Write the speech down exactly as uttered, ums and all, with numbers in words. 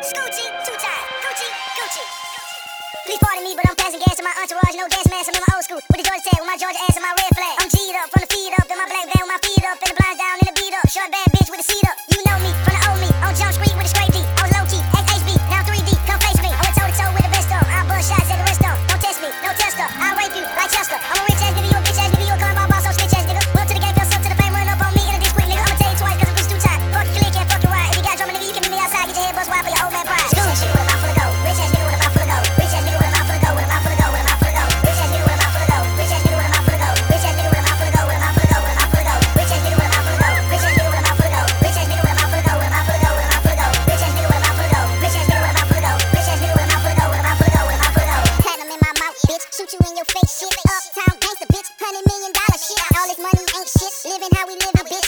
Scoochie, two times. Gucci, Gucci. Please pardon me, but I'm passing gas to my entourage. No gas mask, I'm in my old school. With the Georgia tag, with my Georgia ass and my red flag. I'm G'd up, from the feet up, in my black van with my feet up, and the blinds down, and the beat up. Short bad bitch with the seat up. You know me, from the old me, on Jump Street with a straight D. I was low key, X H B, now three D. Come face me, I went toe to toe with the best of. I bust shots at the rest of. Don't test me, no tester. I'll rape you like Chester. I'm a rich ass nigga, you a bitch ass nigga, you a cornball boss, so snitch ass nigga. Well to the gang, fell up to the fame, run up on me in a diss quick nigga. I'ma tell you twice, cause I'm bitch too tight. Fuck your click and fuck your ride. If you got drama nigga, you can meet me outside, get your head bust wide for your old man pride. Scoochie with a mouth full of gold, rich ass nigga with a mouth full of gold, rich ass nigga with a mouth full of gold, with a mouth full of gold, with a mouth full of gold, rich ass nigga with a mouth full of gold, rich ass nigga with a mouth full of gold, rich ass nigga with a mouth full of gold, with a mouth full of gold, with a mouth full of gold, rich ass nigga with a mouth full of gold, rich ass nigga with a mouth full of gold, rich ass nigga with a mouth full of gold, with a mouth full of gold, with a mouth full of gold, rich ass nigga with a mouth full of gold, rich ass nigga with a mouth full of gold, rich ass nigga with a mouth full of gold, with a mouth full of gold, with a mouth full of gold. Platinum in my mouth, bitch, shoot you in your face, shit. Uptown gangsta, bitch, hundred million dollar shit. All this money ain't shit, living how we living, bitch.